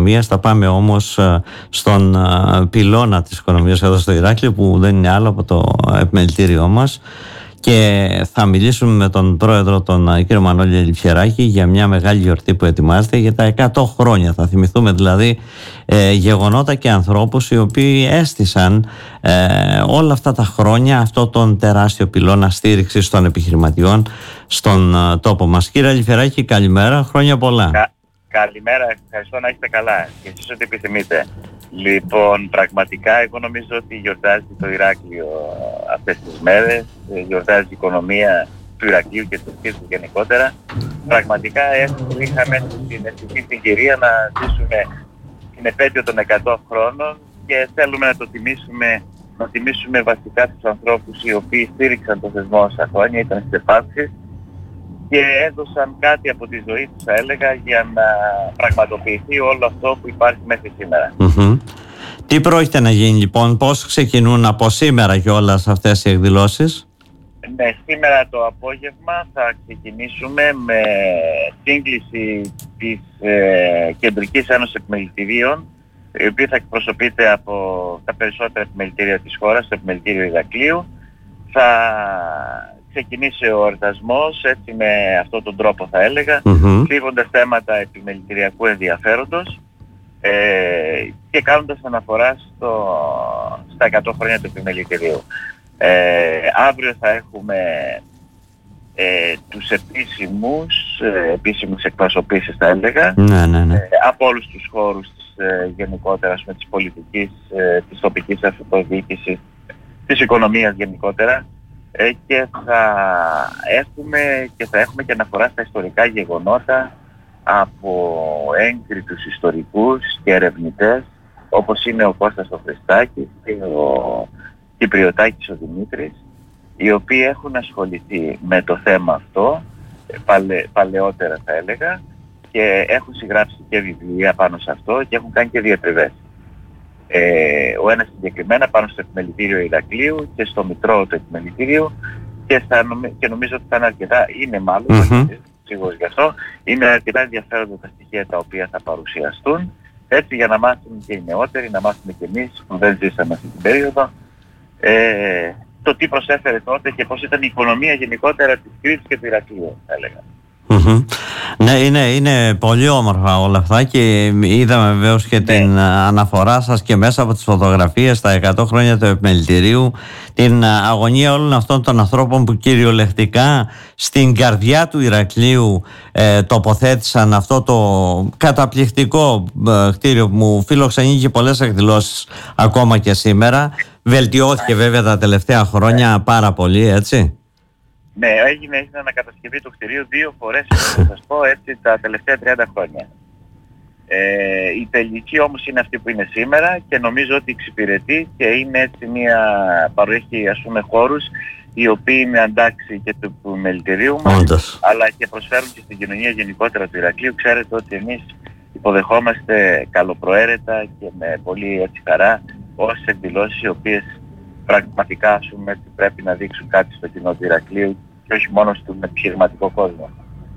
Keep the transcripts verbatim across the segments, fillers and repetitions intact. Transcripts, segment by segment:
οικονομίας. Θα πάμε όμως στον πυλώνα της οικονομίας εδώ στο Ηράκλειο, που δεν είναι άλλο από το επιμελητήριό μας, και θα μιλήσουμε με τον πρόεδρο, τον κύριο Μανώλη Λιψιεράκη, για μια μεγάλη γιορτή που ετοιμάζεται για τα εκατό χρόνια. Θα θυμηθούμε δηλαδή ε, γεγονότα και ανθρώπους οι οποίοι έστησαν ε, όλα αυτά τα χρόνια αυτό τον τεράστιο πυλώνα στήριξης των επιχειρηματιών στον ε, τόπο μας. Κύριε Λιψιεράκη, καλημέρα, χρόνια πολλά. Κα, καλημέρα, ευχαριστώ, να είστε καλά και εσείς ό,τι επιθυμείτε. Λοιπόν, πραγματικά εγώ νομίζω ότι γιορτάζει το Ηράκλειο αυτές τις μέρες, γιορτάζει η οικονομία του Ηρακλείου και της Κύπρου γενικότερα. Πραγματικά είχαμε την ευτυχή συγκυρία να ζήσουμε την επέτειο των εκατό χρόνων και θέλουμε να το τιμήσουμε, να τιμήσουμε βασικά τους ανθρώπους οι οποίοι στήριξαν το θεσμό όσα χρόνια, ήταν στις επάρξεις και έδωσαν κάτι από τη ζωή τους, θα έλεγα, για να πραγματοποιηθεί όλο αυτό που υπάρχει μέχρι σήμερα. Mm-hmm. Τι πρόκειται να γίνει λοιπόν, πώς ξεκινούν από σήμερα κιόλας αυτές οι εκδηλώσεις? Ναι, σήμερα το απόγευμα θα ξεκινήσουμε με σύγκληση της ε, Κεντρικής Ένωσης Επιμελητηρίων, η οποία θα εκπροσωπείται από τα περισσότερα επιμελητήρια της χώρας, το Επιμελητήριο Ηρακλείου. Θα ξεκινήσει ο εορτασμός, έτσι με αυτόν τον τρόπο θα έλεγα, mm-hmm. θίγοντας θέματα επιμελητηριακού ενδιαφέροντος ε, και κάνοντας αναφορά στο, στα εκατό χρόνια του επιμελητηρίου. Ε, αύριο θα έχουμε ε, τους επίσημους, ε, επίσημους εκπροσωπήσεις θα έλεγα, ναι, ναι, ναι. Ε, από όλους τους χώρους της ε, γενικότερα, ας πούμε, της πολιτικής, ε, της τοπικής αυτοδιοίκησης, της οικονομίας γενικότερα. Ε, και θα έχουμε και θα έχουμε και αναφορά στα ιστορικά γεγονότα από έγκριτους ιστορικούς και ερευνητές, όπως είναι ο Κώστας ο Χριστάκης και ο Κυπριωτάκης ο Δημήτρης, οι οποίοι έχουν ασχοληθεί με το θέμα αυτό παλαι, παλαιότερα θα έλεγα, και έχουν συγγράψει και βιβλία πάνω σε αυτό και έχουν κάνει και διατριβές. Ε, ο ένας συγκεκριμένα πάνω στο Επιμελητήριο Ηρακλείου και στο Μητρό του Επιμελητήριου, και, θα, και νομίζω ότι θα είναι αρκετά, είναι μάλλον, mm-hmm. σίγουρος γι' αυτό, είναι αρκετά ενδιαφέροντα τα στοιχεία τα οποία θα παρουσιαστούν, έτσι για να μάθουν και οι νεότεροι, να μάθουμε και εμείς που δεν ζήσαμε αυτή την περίοδο, ε, το τι προσέφερε τότε και πώς ήταν η οικονομία γενικότερα της Κρήτης και του Ηρακλείου, θα έλεγα. Mm-hmm. Ναι, είναι, είναι πολύ όμορφα όλα αυτά και είδαμε βεβαίως και ναι. την αναφορά σας και μέσα από τις φωτογραφίες στα εκατό χρόνια του επιμελητηρίου, την αγωνία όλων αυτών των ανθρώπων που κυριολεκτικά στην καρδιά του Ηρακλείου ε, τοποθέτησαν αυτό το καταπληκτικό ε, κτίριο που μου φιλοξενεί και πολλές εκδηλώσεις ακόμα και σήμερα. Βελτιώθηκε βέβαια τα τελευταία χρόνια πάρα πολύ, έτσι. Ναι, έγινε, έγινε ανακατασκευή του κτηρίου δύο φορές, θα σας πω, έτσι, τα τελευταία τριάντα χρόνια. Ε, η τελική όμως είναι αυτή που είναι σήμερα και νομίζω ότι εξυπηρετεί και είναι έτσι μια, παρέχει ας πούμε χώρους οι οποίοι είναι αντάξει και του επιμελητηρίου μας, Όντως. αλλά και προσφέρουν και στην κοινωνία γενικότερα του Ηρακλείου. Ξέρετε ότι εμείς υποδεχόμαστε καλοπροαίρετα και με πολύ έτσι χαρά όσες εκδηλώσεις οι οποίες πραγματικά ας πούμε, πρέπει να δείξουν κάτι στο κοινό του Ηρακλείου και όχι μόνο στον επιχειρηματικό κόσμο.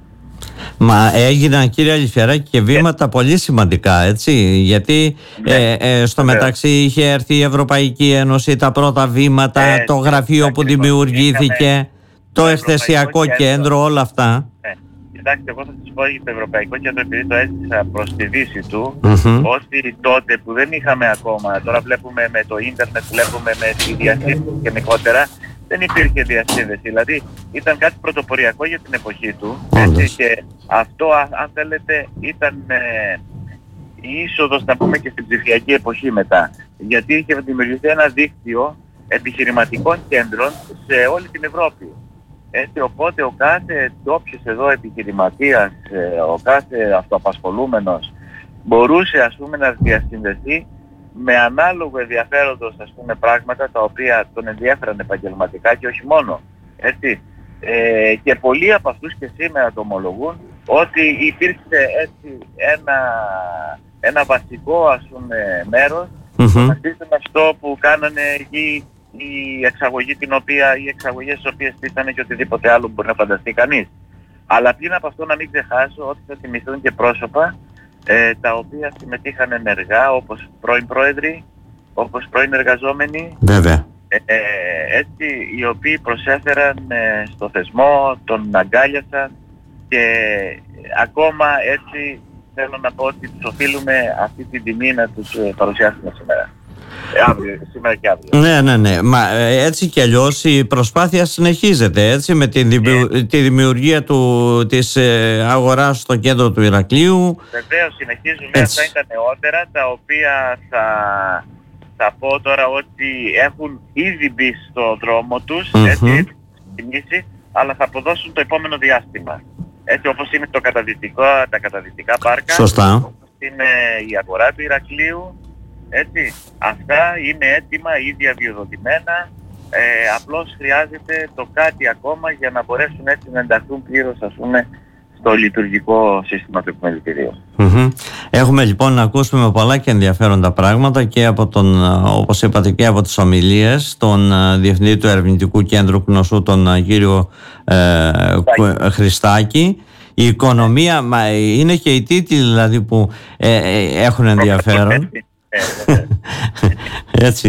Μα έγιναν, κύριε Λιψιεράκη, και βήματα yeah. πολύ σημαντικά, έτσι, γιατί yeah. ε, ε, στο yeah. μεταξύ είχε έρθει η Ευρωπαϊκή Ένωση, τα πρώτα βήματα, yeah. το γραφείο yeah. που δημιουργήθηκε, είχαμε το εκθεσιακό κέντρο, κέντρο, όλα αυτά. Yeah. Κοιτάξτε, εγώ θα σας πω για το Ευρωπαϊκό Κέντρο, επειδή το έζησα προς τη δύση του, mm-hmm. ότι τότε που δεν είχαμε ακόμα, τώρα βλέπουμε με το ίντερνετ, βλέπουμε με τη διασύνδεση γενικότερα, δεν υπήρχε διασύνδεση. Δηλαδή ήταν κάτι πρωτοποριακό για την εποχή του, έτσι, και αυτό, αν θέλετε, ήταν ε, η είσοδος, να πούμε, και στην ψηφιακή εποχή μετά. Γιατί είχε δημιουργηθεί ένα δίκτυο επιχειρηματικών κέντρων σε όλη την Ευρώπη. Έτσι, οπότε ο κάθε ντόπιος εδώ επιχειρηματίας, ο κάθε αυτοαπασχολούμενος μπορούσε ας πούμε να διασυνδεθεί με ανάλογο ενδιαφέροντος ας πούμε πράγματα τα οποία τον ενδιαφέραν επαγγελματικά και όχι μόνο. Έτσι. Ε, και πολλοί από αυτούς και σήμερα το ομολογούν ότι υπήρξε έτσι ένα, ένα βασικό ας πούμε μέρος mm-hmm. αυτό που κάνανε οι η εξαγωγή την οποία, οι εξαγωγές τις οποίες ήταν και οτιδήποτε άλλο μπορεί να φανταστεί κανείς. Αλλά πριν από αυτό να μην ξεχάσω ότι θα θυμηθούν και πρόσωπα ε, τα οποία συμμετείχαν ενεργά, όπως πρώην πρόεδροι, όπως πρώην εργαζόμενοι. Βέβαια. Ε, ε, έτσι, οι οποίοι προσέφεραν ε, στο θεσμό, τον αγκάλιασαν και ακόμα έτσι θέλω να πω ότι τους οφείλουμε αυτή την τιμή να τους ε, παρουσιάσουμε σήμερα. Ε, αύριο, σήμερα και αύριο. Ναι, ναι, ναι. Μα έτσι κι αλλιώς η προσπάθεια συνεχίζεται, έτσι, με τη, δημιου... yeah. τη δημιουργία του, της ε, αγοράς στο κέντρο του Ηρακλείου. Βεβαίως συνεχίζουμε. Έτσι. Αυτά είναι τα νεότερα, τα οποία θα, θα πω τώρα ότι έχουν ήδη μπει στο δρόμο τους, mm-hmm. έτσι, κινήσει, αλλά θα αποδώσουν το επόμενο διάστημα. Έτσι, όπως είναι το καταδυτικό, τα καταδυτικά πάρκα. Σωστά. Είναι η αγορά του Ηρακλείου. Έτσι, αυτά είναι έτοιμα ή διαδειοδοτημένα, ε, απλώς χρειάζεται το κάτι ακόμα για να μπορέσουν έτσι να ενταχθούν πλήρως, ας πούμε, στο λειτουργικό σύστημα του επιμελητηρίου. Mm-hmm. Έχουμε λοιπόν να ακούσουμε πολλά και ενδιαφέροντα πράγματα και από τον, όπως είπατε, και από τις ομιλίες των Διευθυντή του Ερευνητικού Κέντρου Πνωσού, τον κύριο ε, Χριστάκη. Η οικονομία, μα είναι και οι τίτλοι δηλαδή που ε, ε, έχουν ενδιαφέρον. Έτσι.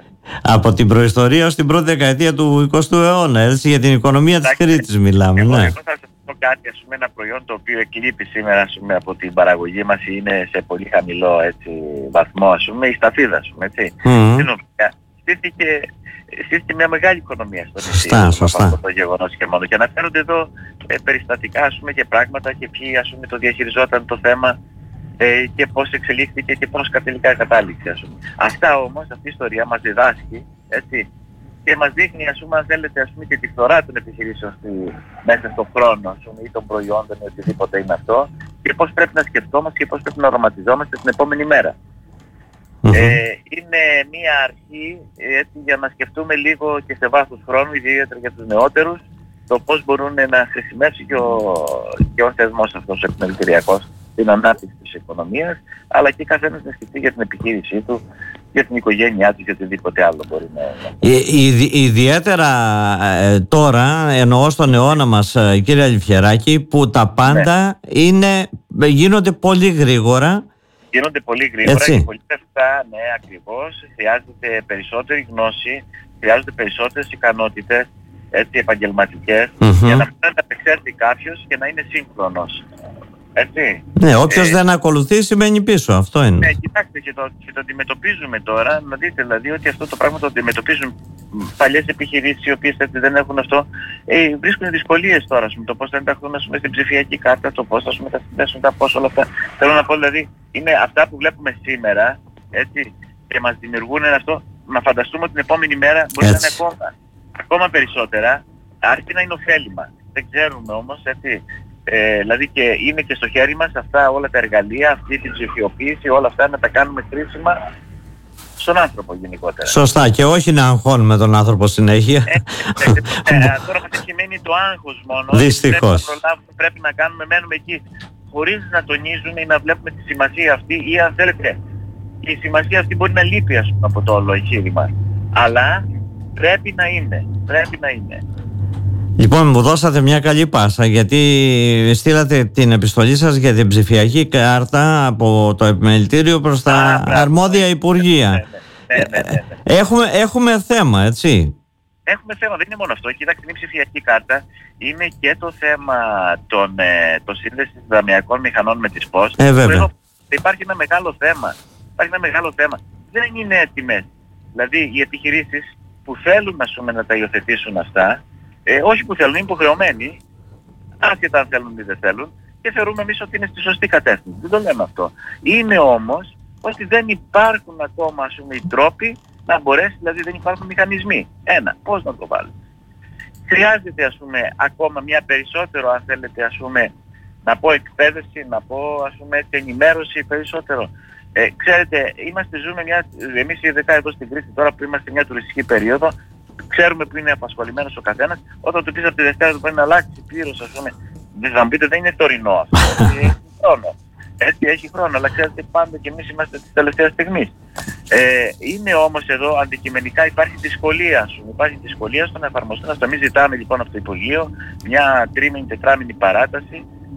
Από την προϊστορία ως την πρώτη δεκαετία του εικοστού αιώνα, έτσι, για την οικονομία της Κρήτης μιλάμε. Εγώ, ναι. εγώ θα σας πω κάτι, ας πούμε, ένα προϊόν το οποίο εκλείπει σήμερα, ας πούμε, από την παραγωγή μας, είναι σε πολύ χαμηλό, έτσι, βαθμό, ας πούμε, η σταφίδα, ας πούμε, έτσι. Mm-hmm. Την οποία στήθηκε, στήθηκε μια μεγάλη οικονομία στο νησί. Σωστά, σωστά. Από το γεγονός και μόνο. Και αναφέρονται εδώ ε, περιστατικά, ας πούμε, και πράγματα και ποιοι, ας πούμε, το διαχειριζόταν το θέμα ε, και πώς εξελίχθηκε και πώς τελικά κατάληξε, ας πούμε. Αυτά όμως, αυτή η ιστορία μας διδάσκει, έτσι, και μας δείχνει, ας πούμε, αν θέλετε, ας πούμε, και τη φθορά των επιχειρήσεων στη, μέσα στον χρόνο, ας πούμε, ή των προϊόντων ή οτιδήποτε είναι αυτό, και πώς πρέπει να σκεφτόμαστε και πώς πρέπει να οραματιζόμαστε την επόμενη μέρα. Mm-hmm. Ε, είναι μία αρχή, έτσι, για να σκεφτούμε λίγο και σε βάθος χρόνου, ιδιαίτερα για τους νεότερους, το πώς μπορούν να χρησιμεύσει και ο, και ο θεσμός αυτός ο επιμελητηριακός την ανάπτυξη της οικονομίας, αλλά και καθένας να σκεφτεί για την επιχείρησή του, για την οικογένειά του, για οτιδήποτε άλλο μπορεί να είναι. Ιδιαίτερα ε, τώρα, εννοώ στον αιώνα μας, κύριε Αλιφιεράκη, που τα πάντα ναι. είναι, γίνονται πολύ γρήγορα. Γίνονται πολύ γρήγορα έτσι. Και πολύ λεφτά, ναι, ακριβώς. Χρειάζεται περισσότερη γνώση, χρειάζονται περισσότερες ικανότητες, έτσι, επαγγελματικές, mm-hmm. για να μπορεί να απεξέλθει κάποιος και να είναι σύγχρονος. Έτσι. Ναι, όποιος ε, δεν ακολουθεί μένει πίσω, αυτό είναι. Ναι, κοιτάξτε, και το, και το αντιμετωπίζουμε τώρα, να δείτε δηλαδή ότι αυτό το πράγμα το αντιμετωπίζουν παλιές επιχειρήσεις οι οποίες έτσι δεν έχουν αυτό, ε, βρίσκουν δυσκολίες τώρα, πούμε, το πώς θα ενταχθούν, ας πούμε, στην ψηφιακή κάρτα, το πώς, ας πούμε, θα συνδέσουν τα πώς, όλα αυτά. Θέλω να πω δηλαδή, είναι αυτά που βλέπουμε σήμερα, έτσι, και μας δημιουργούν αυτό, να φανταστούμε ότι την επόμενη μέρα μπορεί να είναι ακόμα, ακόμα περισσότερα, αρκεί να είναι ωφέλιμα. Δεν ξέρουμε όμως, έτσι. Ε, δηλαδή και είναι και στο χέρι μας αυτά όλα τα εργαλεία, αυτή την ψηφιοποίηση, όλα αυτά να τα κάνουμε χρήσιμα στον άνθρωπο γενικότερα. Σωστά, και όχι να αγχώνουμε τον άνθρωπο συνέχεια. Ε, ε, ε, ε, τώρα μας έχει μένει το άγχος μόνο. Δυστυχώς. Πρέπει να, πρέπει να κάνουμε, μένουμε εκεί, χωρίς να τονίζουμε ή να βλέπουμε τη σημασία αυτή, ή αν θέλετε, η σημασία αυτή μπορεί να λείπει, ας πούμε, από το όλο εγχείρημα. Αλλά πρέπει να είναι, πρέπει να είναι. Λοιπόν, μου δώσατε μια καλή πάσα, γιατί στείλατε την επιστολή σας για την ψηφιακή κάρτα από το επιμελητήριο προς τα Α, αρμόδια υπουργεία. Ναι, ναι, ναι, ναι, ναι. Έχουμε, έχουμε θέμα, έτσι. Έχουμε θέμα, δεν είναι μόνο αυτό. Κοιτάξτε, η ψηφιακή κάρτα είναι και το θέμα των, ε, το σύνδεσης δαμειακών μηχανών με τις ΠΟΣ. Ε, βέβαια. Υπάρχει ένα μεγάλο θέμα. Υπάρχει ένα μεγάλο θέμα. Δεν είναι έτοιμες. Δηλαδή, οι επιχειρήσεις που θέλουν, ας πούμε, να τα υιοθετήσουν αυτά, Ε, όχι που θέλουν, είναι υποχρεωμένοι, άσχετα αν θέλουν ή δεν θέλουν, και θεωρούμε εμείς ότι είναι στη σωστή κατεύθυνση. Δεν το λέμε αυτό. Είναι όμως ότι δεν υπάρχουν ακόμα, ας πούμε, οι τρόποι να μπορέσει, δηλαδή δεν υπάρχουν μηχανισμοί. Ένα, πώς να το βάλουμε. Χρειάζεται, ας πούμε, ακόμα μια περισσότερο, αν θέλετε, ας πούμε, να πω εκπαίδευση, να πω, ας πούμε, έτσι, ενημέρωση περισσότερο. Ε, ξέρετε, είμαστε, ζούμε μια, εμείς ειδικά εδώ στην Κρήτη, τώρα που είμαστε μια τουριστική περίοδο, ξέρουμε που είναι απασχολημένος ο καθένας. Όταν του πεις από τη Δευτέρα του πρέπει να αλλάξει πλήρως, ας πούμε, δεν θα μου πείτε, δεν είναι τωρινό αυτό. Έχει χρόνο. Έτσι, έχει χρόνο, αλλά ξέρετε, πάντα και εμείς είμαστε της τελευταίας στιγμής. Ε, είναι όμως εδώ αντικειμενικά υπάρχει δυσκολία, ας πούμε, υπάρχει δυσκολία στο να εφαρμοστεί. Να εμείς ζητάμε λοιπόν από το Υπουργείο μια τρίμηνη, τετράμηνη παράταση,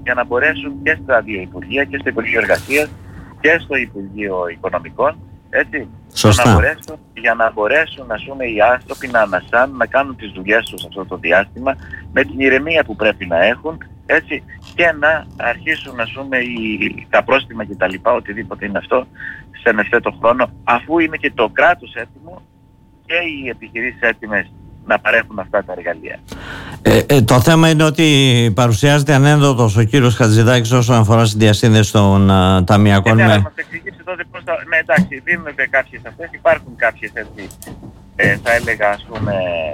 για να μπορέσουν και στα δύο Υπουργεία, και στο Υπουργείο Εργασίας και στο Υπουργείο Οικονομικών, έτσι, Σωστά. να μπορέσουν, για να μπορέσουν, ας πούμε, οι άνθρωποι να ανασάνουν, να κάνουν τις δουλειές τους αυτό το διάστημα με την ηρεμία που πρέπει να έχουν, έτσι, και να αρχίσουν, ας πούμε, οι, τα πρόστιμα και τα λοιπά, οτιδήποτε είναι αυτό, σε ευθέτω χρόνο, αφού είναι και το κράτος έτοιμο και οι επιχειρήσεις έτοιμες να παρέχουν αυτά τα εργαλεία. Ε, ε, το θέμα είναι ότι παρουσιάζεται ανένδοτος ο κύριος Χατζηδάκης όσον αφορά στη διασύνδεση των uh, ταμειακών. Ε, ναι, με... να μας εξηγήσει τότε πώς θα... Ναι, εντάξει, δίνονται κάποιες αυτές, υπάρχουν κάποιες, έτσι, ε, θα έλεγα, ας πούμε,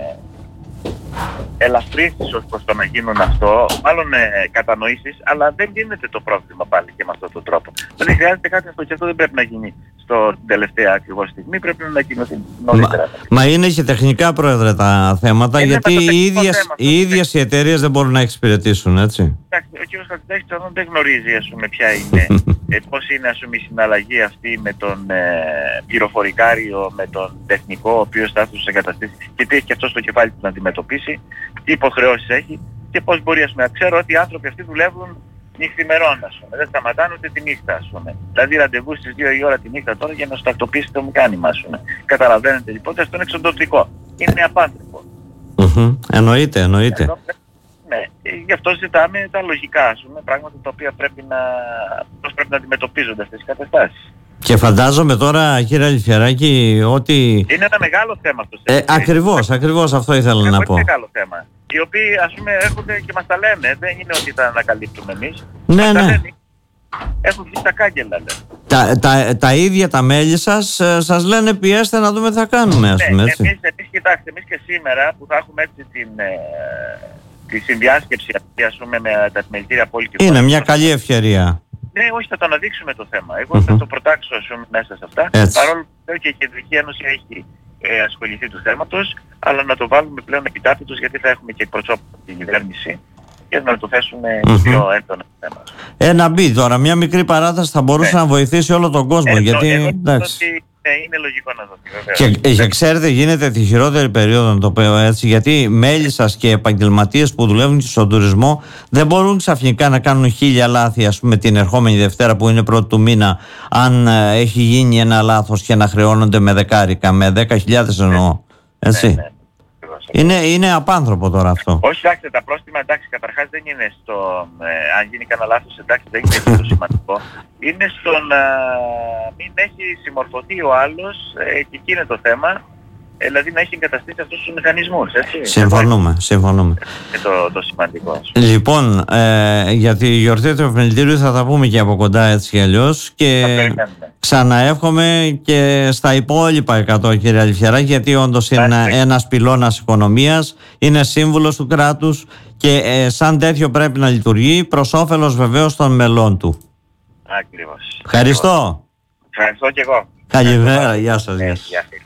ελαφρύνσεις ως προς το να γίνουν αυτό, μάλλον ε, κατανοήσεις, αλλά δεν γίνεται το πρόβλημα πάλι και με αυτόν τον τρόπο. Δηλαδή χρειάζεται κάτι αυτό και αυτό δεν πρέπει να γίνει στο τελευταία ακριβώς στιγμή, πρέπει να ανακοινωθεί νωρίτερα. Μα, μα είναι και τεχνικά, Πρόεδρε, τα θέματα, είναι γιατί οι ίδιες, θέμα, οι ίδιες οι εταιρείες δεν μπορούν να εξυπηρετήσουν, έτσι. Εντάξει, ο κ. Χατζηδάκης δεν γνωρίζει, ας πούμε, ποια είναι, ε, πώς είναι, ας πούμε, η συναλλαγή αυτή με τον ε, πληροφορικάριο, με τον τεχνικό, ο οποίος θα έρθει στους εγκαταστήσεις και τι έχει και αυτό στο κεφάλι του να αντιμετωπίσει, τι υποχρεώσεις έχει και πώς μπορεί, ας πούμε, να ξέρω ότι οι άνθρωποι αυτοί δουλεύουν νυχθημερών, ας πούμε, δεν σταματάνε ούτε τη νύχτα, ας πούμε. Δηλαδή ραντεβού στις δύο η ώρα τη νύχτα τώρα για να σου τακτοποιήσει το μηχάνημα, ας πούμε. Καταλαβαίνετε λοιπόν, αυτό είναι εξοντοτικό. Είναι απάνθρωπο. Mm-hmm. Εννοείται, εννοείται. Εδώ, ναι, γι' αυτό ζητάμε τα λογικά, ας πούμε, πράγματα τα οποία πρέπει να, πώς πρέπει να αντιμετωπίζονται αυτές τις καταστάσεις. Και φαντάζομαι τώρα, κύριε Αληφιεράκη, ότι... Είναι ένα μεγάλο θέμα αυτό. Ε, ακριβώς, ακριβώς αυτό ήθελα είναι να πω. πω. Είναι μεγάλο θέμα. Οι οποίοι, ας πούμε, έρχονται και μας τα λένε. Δεν είναι ότι τα ανακαλύπτουμε εμείς. Ναι, μας ναι. Τα λένε. Έχουν βγει τα κάγκελα, λένε. Τα, τα, τα ίδια τα μέλη σας σας λένε πιέστε να δούμε τι θα κάνουμε, ας πούμε, ναι, έτσι. Εμείς, εμείς, κοιτάξτε, εμείς και σήμερα που θα έχουμε έτσι την, ε, τη συνδιάσκεψη, ας πούμε, με τα επιμελητήρια πολιτικών. Είναι μια καλή ευκαιρία. Ναι, όχι, θα το αναδείξουμε το θέμα. Εγώ mm-hmm. θα το προτάξω, ας πούμε, μέσα σε αυτά. Έτσι. Παρόλο που και η Κεντρική Ένωση έχει ε, ασχοληθεί του θέματος, αλλά να το βάλουμε πλέον επιτάπητος, γιατί θα έχουμε και εκπροσώπους από την κυβέρνηση και να το θέσουμε mm-hmm. πιο έντονα το θέμα. Ε, να μπει τώρα, μια μικρή παράταση θα μπορούσε ναι. να βοηθήσει όλο τον κόσμο. Ε, γιατί, εγώ εντάξει. ότι, ναι, είναι λογικό να δοθεί, βέβαια. Και, και ξέρετε, γίνεται τη χειρότερη περίοδο, να το πω έτσι, γιατί μέλη σας και επαγγελματίες που δουλεύουν και στον τουρισμό δεν μπορούν ξαφνικά να κάνουν χίλια λάθη, ας πούμε, την ερχόμενη Δευτέρα που είναι πρώτη του μήνα, αν ε, έχει γίνει ένα λάθος και να χρεώνονται με δεκάρικα, με δέκα χιλιάδες εννοώ. Έτσι. Ναι, ναι. Είναι, είναι απάνθρωπο τώρα αυτό. Όχι, εντάξει, τα πρόστιμα, εντάξει, καταρχάς δεν είναι στο, ε, αν γίνει κανένα λάθος, εντάξει, δεν είναι αυτό το σημαντικό. Είναι στο να μην έχει συμμορφωθεί ο άλλος ε, και εκεί είναι το θέμα, ε, δηλαδή να έχει εγκαταστήσει αυτούς τους μηχανισμούς, έτσι. Συμφωνούμε, συμφωνούμε. Είναι το, το σημαντικό. Λοιπόν, ε, για τη γιορτή του επιμελητήριου θα τα πούμε και από κοντά έτσι κι αλλιώς και ξαναεύχομαι και στα υπόλοιπα εκατό, κύριε Αληφιεράκη, γιατί όντως είναι ένας πυλώνας οικονομίας, είναι σύμβουλος του κράτους και ε, σαν τέτοιο πρέπει να λειτουργεί προς όφελος βεβαίως των μελών του. Ακριβώς. Ευχαριστώ. Ευχαριστώ και εγώ. Καλημέρα, γεια σας. Γεια σας.